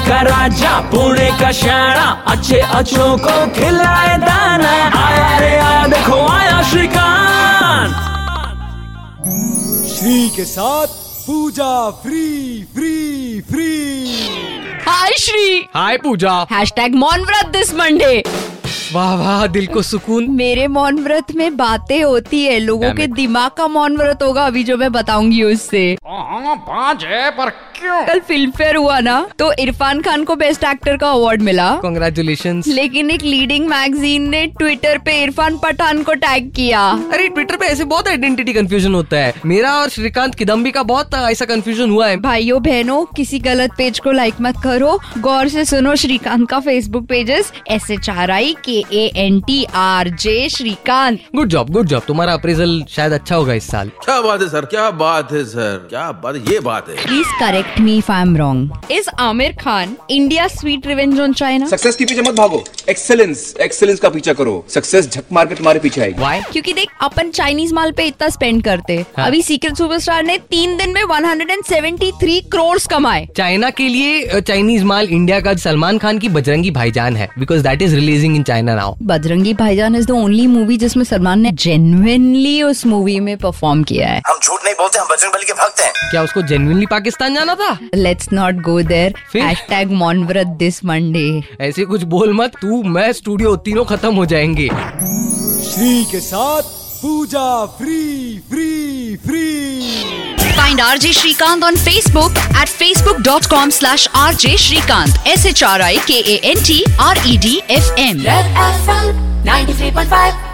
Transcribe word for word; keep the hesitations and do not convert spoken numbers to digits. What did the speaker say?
का राजा पुणे का शाना, अच्छे अच्छों को खिलाए दाना। आया रे आया, देखो आया श्रीकांत। श्री के साथ Pooja free free free. Hi Shri. Hi Pooja. Hashtag मौन व्रत दिस मंडे। वाह वाह, दिल को सुकून। मेरे मौन व्रत में बातें होती है, लोगों के दिमाग का मौन व्रत होगा अभी जो मैं बताऊंगी उससे। पाँच है पर क्यों? कल फिल्म फेयर हुआ ना, तो इरफान खान को बेस्ट एक्टर का अवार्ड मिला। कांग्रेचुलेशंस। लेकिन एक लीडिंग मैगजीन ने ट्विटर पे इरफान पठान को टैग किया। अरे ट्विटर पे ऐसे बहुत आइडेंटिटी कंफ्यूजन होता है। मेरा और श्रीकांत किदम्बी का बहुत ऐसा कंफ्यूजन हुआ है। भाइयों बहनों, किसी गलत पेज को लाइक मत करो, गौर से सुनो श्रीकांत का Facebook pages S H R I K A N T R J Shrikant. Good job good job, तुम्हारा अप्रेजल शायद अच्छा होगा इस साल। क्या बात है सर, क्या बात है सर, क्या बात है, ये बात है। Please correct me if I am wrong. Is Aamir Khan India sweet revenge on China? Success के पीछे मत भागो, एक्सेलेंस एक्सेलेंस का पीछा करो। सक्सेस झक मार के तुम्हारे पीछे आएगी। Why? क्योंकि देख, अपन चाइनीज माल पे इतना स्पेंड करते। हाँ? अभी सीक्रेट सुपरस्टार ने तीन दिन में एक सौ तिहत्तर करोड़ कमाए। चाइना के लिए चाइनीज माल इंडिया का सलमान खान की बजरंगी भाईजान है, because that is releasing in China now. Bajrangi Bhaijaan is the only movie जिसमें सलमान ने जेन्युइनली उस मूवी में परफॉर्म किया है। हम झूठ नहीं बोलते, हम बजरंगबली के भक्त हैं। क्या उसको जेन्युइनली पाकिस्तान जाना था? Let's not go there. फिर? हैशटैग मौन व्रत दिस मंडे। ऐसे कुछ बोल मत, तू मैं स्टूडियो तीनों खत्म हो जाएंगे। श्री के साथ Pooja free free free. Find R J Shrikant on Facebook at facebook dot com slash R J Shrikant. S H R I K A N T R E D F M. Red F M ninety-three point five